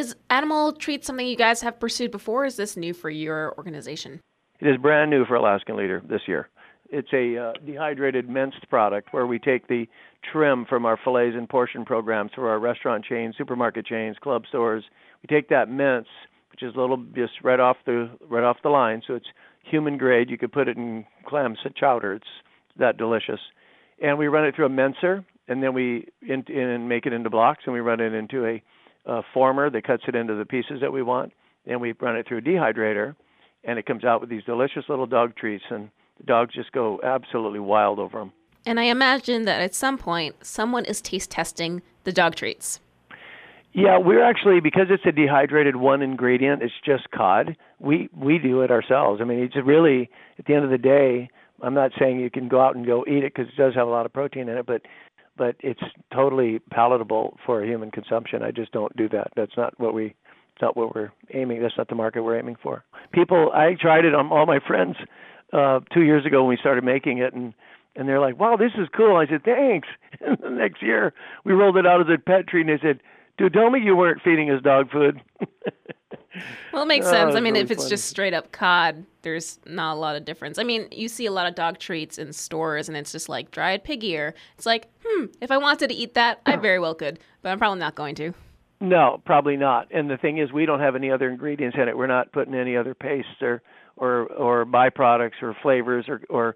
is animal treats something you guys have pursued before? Or is this new for your organization? It is brand new for Alaskan Leader this year. It's a dehydrated minced product where we take the trim from our fillets and portion programs for our restaurant chains, supermarket chains, club stores. We take that mince, which is a little just right off the line, so it's human grade. You could put it in clam chowder. It's that delicious. And we run it through a mincer, and then we make it into blocks, and we run it into a former that cuts it into the pieces that we want. And we run it through a dehydrator, and it comes out with these delicious little dog treats, and the dogs just go absolutely wild over them. And I imagine that at some point, someone is taste testing the dog treats. Yeah, we're actually, because it's a dehydrated one ingredient, it's just cod, we do it ourselves. I mean, it's really, at the end of the day, I'm not saying you can go out and go eat it because it does have a lot of protein in it, but it's totally palatable for human consumption. I just don't do that. It's not what we're aiming. That's not the market we're aiming for. I tried it on all my friends 2 years ago when we started making it, and they're like, "Wow, this is cool." I said, "Thanks." And the next year, we rolled it out as a pet treat, and they said, "Dude, tell me you weren't feeding his dog food." Well, it makes sense. I mean, really if it's funny. just straight up cod, there's not a lot of difference. I mean, you see a lot of dog treats in stores, and it's just like dried pig ear. It's like, if I wanted to eat that, I very well could, but I'm probably not going to. No, probably not. And the thing is, we don't have any other ingredients in it. We're not putting any other pastes or byproducts or flavors or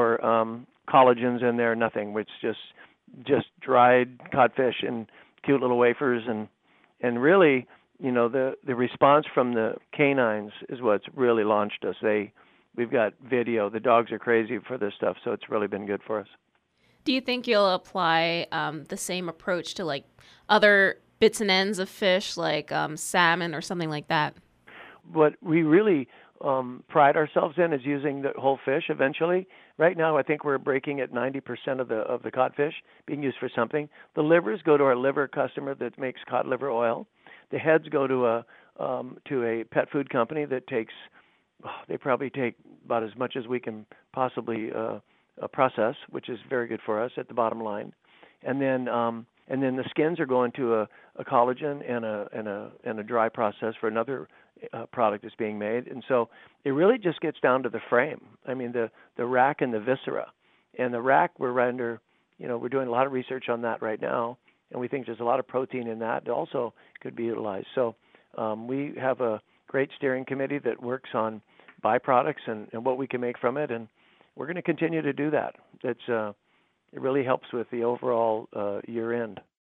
collagens in there. Nothing. It's just dried codfish and cute little wafers, and really, the response from the canines is what's really launched us. We've got video. The dogs are crazy for this stuff, so it's really been good for us. Do you think you'll apply the same approach to like other bits and ends of fish, like salmon or something like that? What we really pride ourselves in is using the whole fish eventually. Right now, I think we're breaking at 90% of the codfish being used for something. The livers go to our liver customer that makes cod liver oil. The heads go to a pet food company that they probably take about as much as we can possibly process, which is very good for us at the bottom line. And then the skins are going to a collagen and a dry process for another product that's being made. And so it really just gets down to the frame. I mean, the rack and the viscera. And the rack, we're doing a lot of research on that right now, and we think there's a lot of protein in that also could be utilized. So we have a great steering committee that works on byproducts and what we can make from it, and we're going to continue to do that. It really helps with the overall year end.